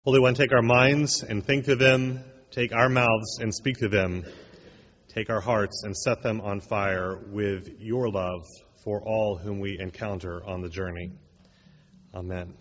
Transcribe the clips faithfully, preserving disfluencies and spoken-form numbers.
Holy One, take our minds and think to them, take our mouths and speak to them, take our hearts and set them on fire with your love for all whom we encounter on the journey. Amen.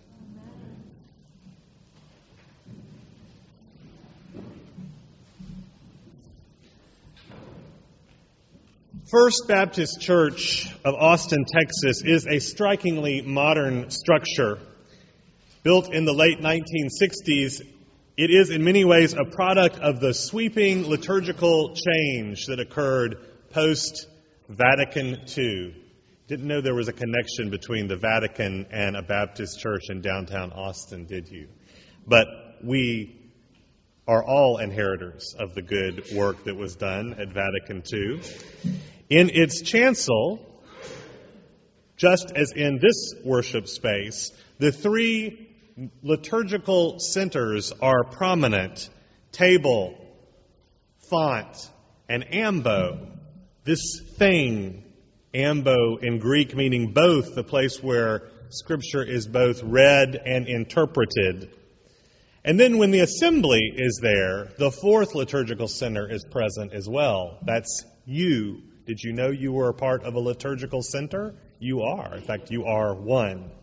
First Baptist Church of Austin, Texas is a strikingly modern structure. Built in the late nineteen sixties, it is in many ways a product of the sweeping liturgical change that occurred post-Vatican Two. Didn't know there was a connection between the Vatican and a Baptist church in downtown Austin, did you? But we are all inheritors of the good work that was done at Vatican Two. In its chancel, just as in this worship space, the three liturgical centers are prominent: table, font, and ambo. This thing, ambo in Greek meaning both, the place where Scripture is both read and interpreted. And then when the assembly is there, the fourth liturgical center is present as well. That's you. Did you know you were a part of a liturgical center? You are. In fact, you are one.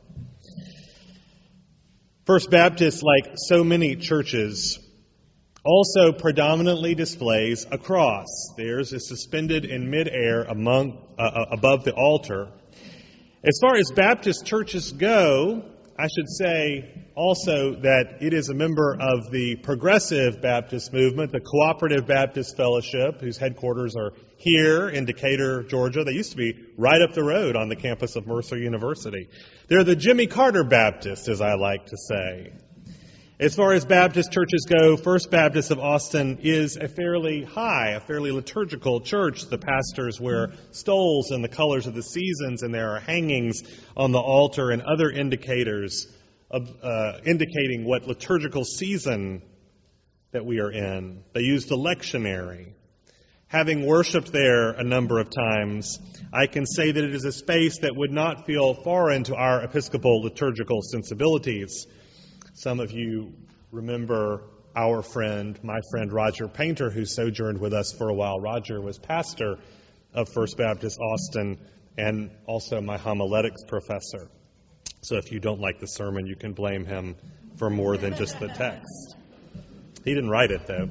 First Baptist, like so many churches, also predominantly displays a cross. Theirs is suspended in midair among, uh, above the altar. As far as Baptist churches go, I should say also that it is a member of the Progressive Baptist movement, the Cooperative Baptist Fellowship, whose headquarters are here in Decatur, Georgia. They used to be right up the road on the campus of Mercer University. They're the Jimmy Carter Baptists, as I like to say. As far as Baptist churches go, First Baptist of Austin is a fairly high, a fairly liturgical church. The pastors wear stoles in the colors of the seasons, and there are hangings on the altar and other indicators of, uh, indicating what liturgical season that we are in. They use the lectionary. Having worshipped there a number of times, I can say that it is a space that would not feel foreign to our Episcopal liturgical sensibilities. Some of you remember our friend, my friend Roger Painter, who sojourned with us for a while. Roger was pastor of First Baptist Austin and also my homiletics professor. So if you don't like the sermon, you can blame him for more than just the text. He didn't write it, though.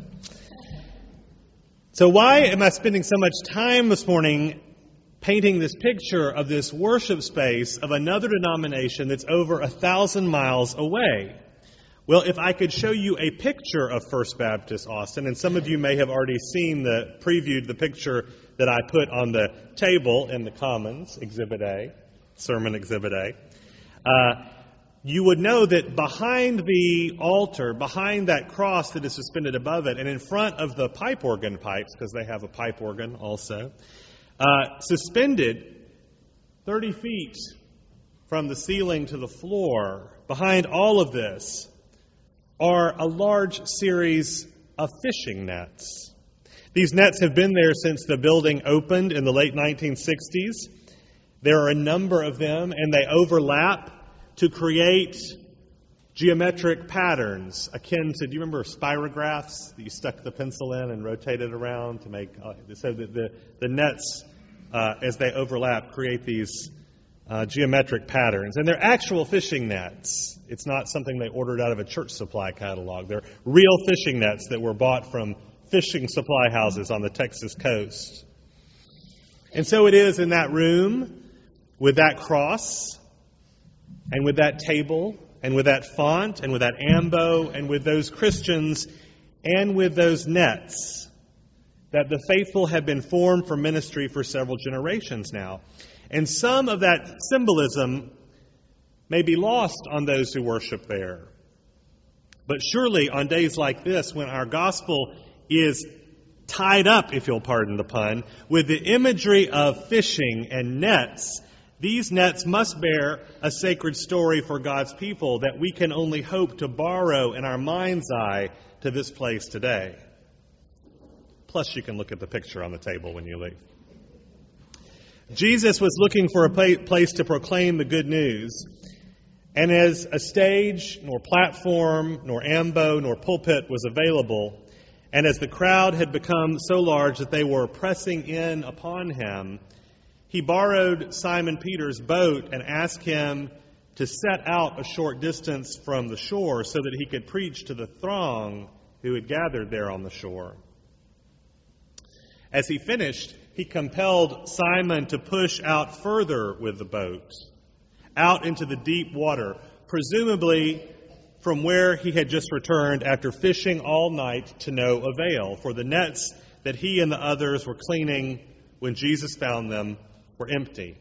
So why am I spending so much time this morning painting this picture of this worship space of another denomination that's over a thousand miles away? Well, if I could show you a picture of First Baptist Austin, and some of you may have already seen the previewed the picture that I put on the table in the Commons, Exhibit A, Sermon Exhibit A, uh, you would know that behind the altar, behind that cross that is suspended above it, and in front of the pipe organ pipes, because they have a pipe organ also, uh, suspended thirty feet from the ceiling to the floor, behind all of this, are a large series of fishing nets. These nets have been there since the building opened in the late nineteen sixties. There are a number of them, and they overlap to create geometric patterns akin to, do you remember spirographs that you stuck the pencil in and rotated around to make, uh, so that the, the nets, uh, as they overlap, create these uh, geometric patterns. And they're actual fishing nets. It's not something they ordered out of a church supply catalog. They're real fishing nets that were bought from fishing supply houses on the Texas coast. And so it is in that room with that cross and with that table and with that font and with that ambo and with those Christians and with those nets that the faithful have been formed for ministry for several generations now. And some of that symbolism may be lost on those who worship there. But surely on days like this, when our gospel is tied up, if you'll pardon the pun, with the imagery of fishing and nets, these nets must bear a sacred story for God's people that we can only hope to borrow in our mind's eye to this place today. Plus, you can look at the picture on the table when you leave. Jesus was looking for a place to proclaim the good news. And as a stage, nor platform, nor ambo, nor pulpit was available, and as the crowd had become so large that they were pressing in upon him, he borrowed Simon Peter's boat and asked him to set out a short distance from the shore so that he could preach to the throng who had gathered there on the shore. As he finished, he compelled Simon to push out further with the boat, out into the deep water, presumably from where he had just returned after fishing all night to no avail, for the nets that he and the others were cleaning when Jesus found them were empty.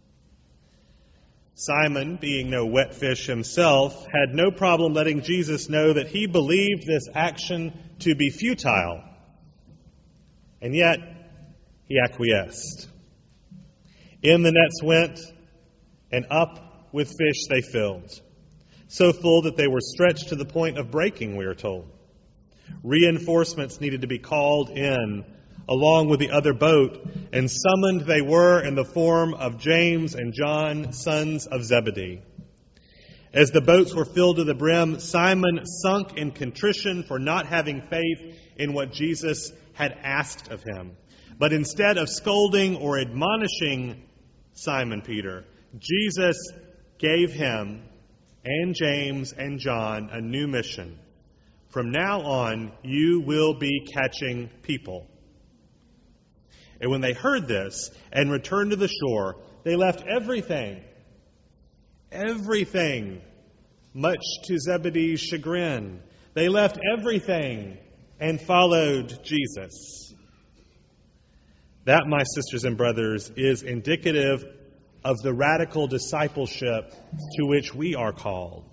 Simon, being no wet fish himself, had no problem letting Jesus know that he believed this action to be futile. And yet, he acquiesced. In the nets went, and up with fish they filled, so full that they were stretched to the point of breaking, we are told. Reinforcements needed to be called in, along with the other boat, and summoned they were in the form of James and John, sons of Zebedee. As the boats were filled to the brim, Simon sunk in contrition for not having faith in what Jesus had asked of him. But instead of scolding or admonishing Simon Peter, Jesus gave him and James and John a new mission. From now on, you will be catching people. And when they heard this and returned to the shore, they left everything, everything, much to Zebedee's chagrin. They left everything and followed Jesus. That, my sisters and brothers, is indicative of the radical discipleship to which we are called.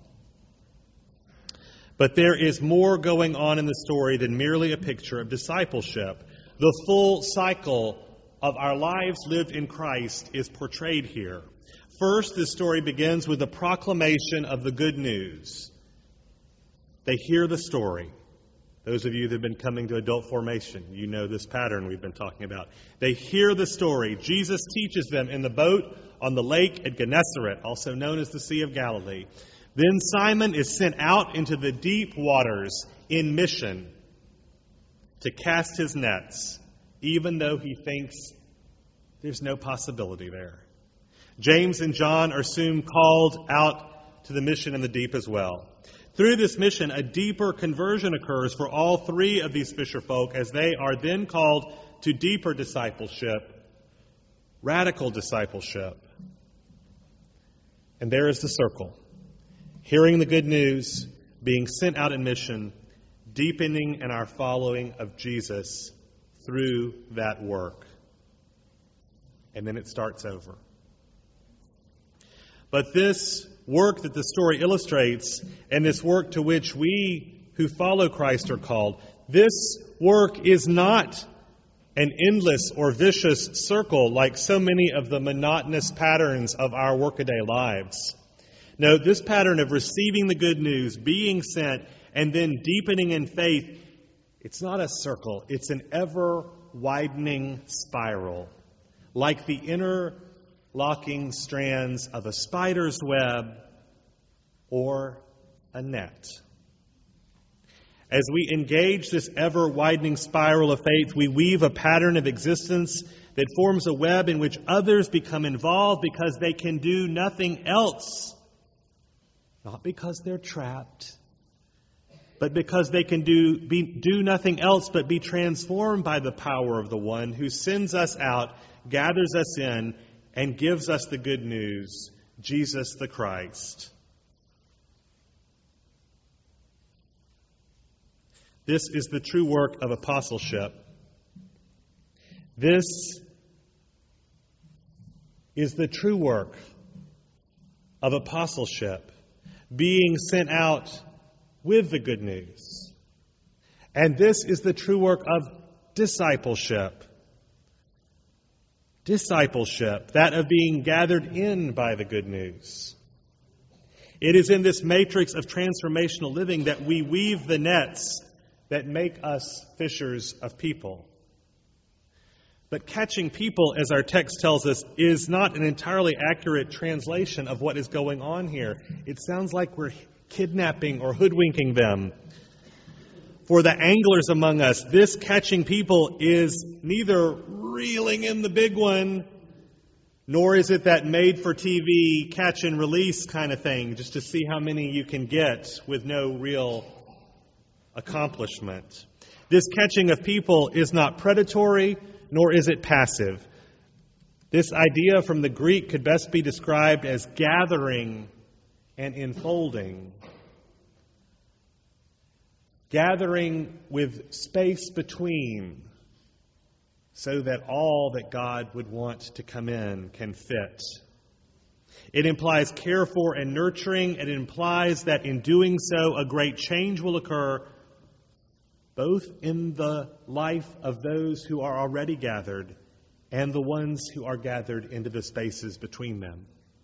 But there is more going on in the story than merely a picture of discipleship. The full cycle of our lives lived in Christ is portrayed here. First, this story begins with the proclamation of the good news. They hear the story. Those of you that have been coming to adult formation, you know this pattern we've been talking about. They hear the story. Jesus teaches them in the boat on the lake at Gennesaret, also known as the Sea of Galilee. Then Simon is sent out into the deep waters in mission to cast his nets, even though he thinks there's no possibility there. James and John are soon called out to the mission in the deep as well. Through this mission, a deeper conversion occurs for all three of these fisherfolk as they are then called to deeper discipleship, radical discipleship. And there is the circle. Hearing the good news, being sent out in mission, deepening in our following of Jesus through that work. And then it starts over. But this work that the story illustrates, and this work to which we who follow Christ are called, this work is not an endless or vicious circle like so many of the monotonous patterns of our workaday lives. No, this pattern of receiving the good news, being sent, and then deepening in faith, it's not a circle. It's an ever-widening spiral, like the interlocking strands of a spider's web or a net. As we engage this ever-widening spiral of faith, we weave a pattern of existence that forms a web in which others become involved because they can do nothing else. Not because they're trapped, but because they can do, be, do nothing else but be transformed by the power of the one who sends us out, gathers us in, and gives us the good news, Jesus the Christ. This is the true work of apostleship. This is the true work of apostleship, being sent out with the good news. And this is the true work of discipleship. Discipleship, that of being gathered in by the good news. It is in this matrix of transformational living that we weave the nets that make us fishers of people. But catching people, as our text tells us, is not an entirely accurate translation of what is going on here. It sounds like we're kidnapping or hoodwinking them. For the anglers among us, this catching people is neither reeling in the big one, nor is it that made-for-T V catch and release kind of thing, just to see how many you can get with no real accomplishment. This catching of people is not predatory, nor is it passive. This idea from the Greek could best be described as gathering and enfolding. Gathering with space between, so that all that God would want to come in can fit. It implies care for and nurturing. It implies that in doing so, a great change will occur, both in the life of those who are already gathered and the ones who are gathered into the spaces between them.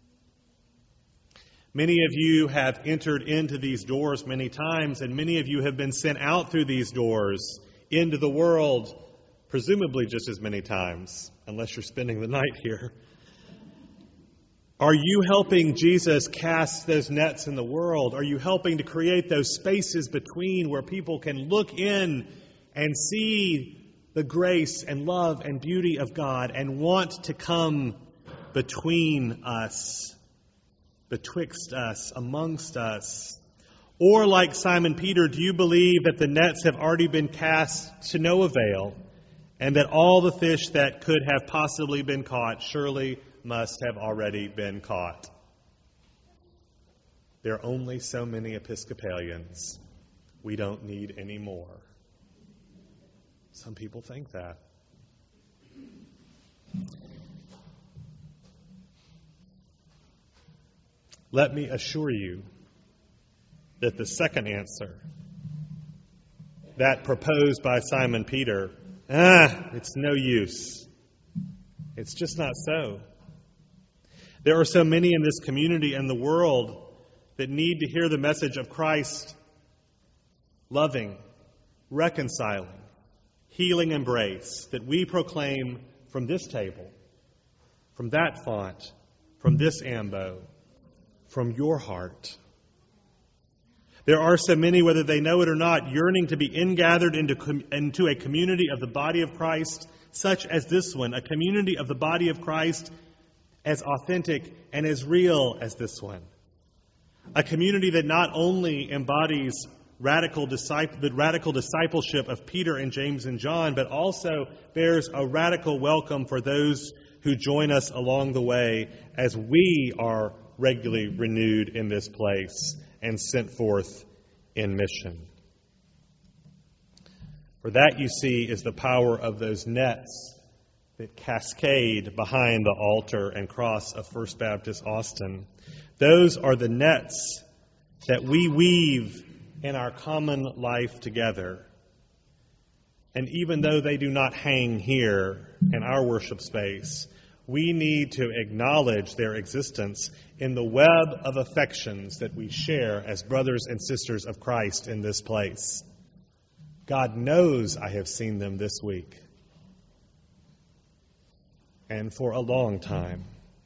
Many of you have entered into these doors many times, and many of you have been sent out through these doors into the world presumably just as many times, unless you're spending the night here. Are you helping Jesus cast those nets in the world? Are you helping to create those spaces between where people can look in and see the grace and love and beauty of God and want to come between us, betwixt us, amongst us? Or like Simon Peter, do you believe that the nets have already been cast to no avail, and that all the fish that could have possibly been caught surely must have already been caught? There are only so many Episcopalians. We don't need any more. Some people think that. Let me assure you that the second answer, that proposed by Simon Peter, ah, it's no use. It's just not so. There are so many in this community and the world that need to hear the message of Christ, loving, reconciling, healing embrace, that we proclaim from this table, from that font, from this ambo, from your heart. There are so many, whether they know it or not, yearning to be ingathered into, into a community of the body of Christ, such as this one, a community of the body of Christ as authentic and as real as this one. A community that not only embodies radical disciple, the radical discipleship of Peter and James and John, but also bears a radical welcome for those who join us along the way as we are regularly renewed in this place and sent forth in mission. For that, you see, is the power of those nets that cascade behind the altar and cross of First Baptist Austin. Those are the nets that we weave in our common life together. And even though they do not hang here in our worship space, we need to acknowledge their existence in the web of affections that we share as brothers and sisters of Christ in this place. God knows I have seen them this week, and for a long time.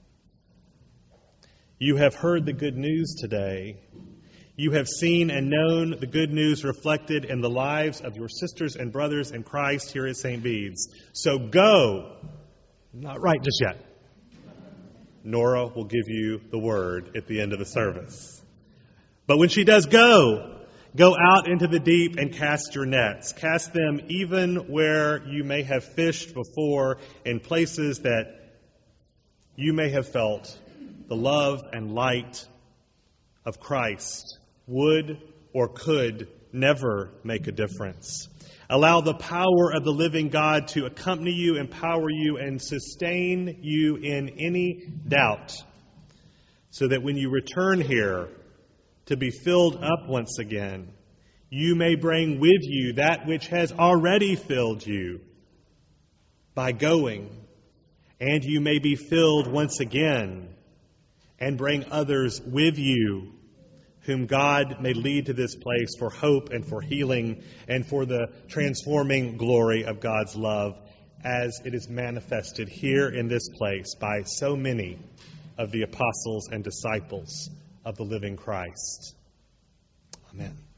You have heard the good news today. You have seen and known the good news reflected in the lives of your sisters and brothers in Christ here at Saint Bede's. So go. Not right just yet. Nora will give you the word at the end of the service. But when she does go, go out into the deep and cast your nets. Cast them even where you may have fished before, in places that you may have felt the love and light of Christ would or could never make a difference. Allow the power of the living God to accompany you, empower you, and sustain you in any doubt, so that when you return here to be filled up once again, you may bring with you that which has already filled you by going, and you may be filled once again and bring others with you whom God may lead to this place for hope and for healing and for the transforming glory of God's love as it is manifested here in this place by so many of the apostles and disciples of the living Christ. Amen.